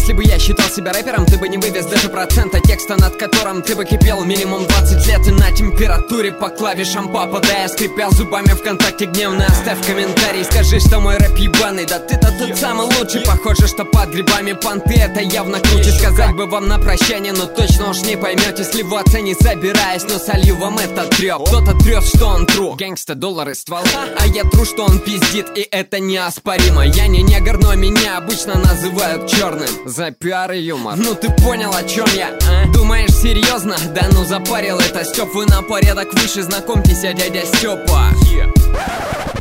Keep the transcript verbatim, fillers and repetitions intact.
Если бы я считал себя рэпером, ты бы не вывез даже процента текста, над которым ты бы кипел минимум двадцать лет. И на температуре по клавишам попадая, скрипел зубами ВКонтакте гневно. Оставь комментарий, скажи, что мой рэп ебаный. Да ты-то тут самый лучший. Похоже, что под грибами понты это явно круче. Сказать бы вам на прощание, но точно уж не поймете. Сливаться не собираюсь, но солью вам этот трёп. Кто-то трёт, что он тру, гэнгста, доллары, стволы, а я тру, что он пиздит, и это неоспоримо. Я не негр, но меня обычно называют черным за пиар и юмор. Ну ты понял, о чем я, а? Думаешь, серьезно? Да ну запарил это Стёп. Вы на порядок выше, знакомьтесь, я дядя Стёпа. yeah.